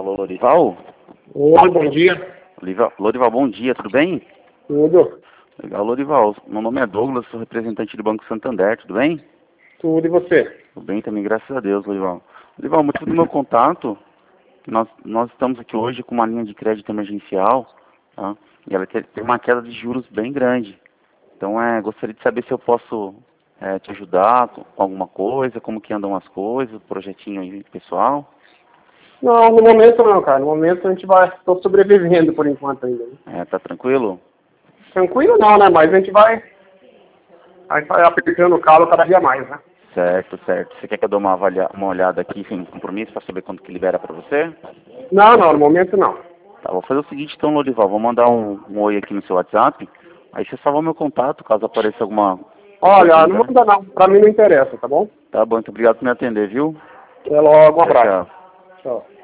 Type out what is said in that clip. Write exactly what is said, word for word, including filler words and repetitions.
Alô, Lorival? Oi, bom dia. Lorival, Lorival, bom dia, tudo bem? Tudo. Legal, Lorival. Meu nome é Douglas, sou representante do Banco Santander, tudo bem? Tudo e você? Tudo bem também, graças a Deus, Lorival. Lorival, o motivo do meu contato, nós, nós estamos aqui hoje com uma linha de crédito emergencial, tá? E ela tem tem uma queda de juros bem grande. Então, é, gostaria de saber se eu posso é, te ajudar com alguma coisa, como que andam as coisas, projetinho aí pessoal. Não, no momento não, cara. No momento a gente vai... Estou sobrevivendo por enquanto ainda. Né? É, tá tranquilo? Tranquilo não, né? Mas a gente vai... A gente vai apertando o calo cada dia mais, né? Certo, certo. Você quer que eu dê uma, avalia, uma olhada aqui sem compromisso para saber quanto que libera para você? Não, não. No momento não. Tá, vou fazer o seguinte então, Lorival, vou mandar um, um oi aqui no seu WhatsApp, aí você salva meu contato, caso apareça alguma Olha, não oportunidade. manda não. Pra mim não interessa, tá bom? Tá bom, então obrigado por me atender, viu? Até logo. Um Tchau, abraço. tchau. Tchau.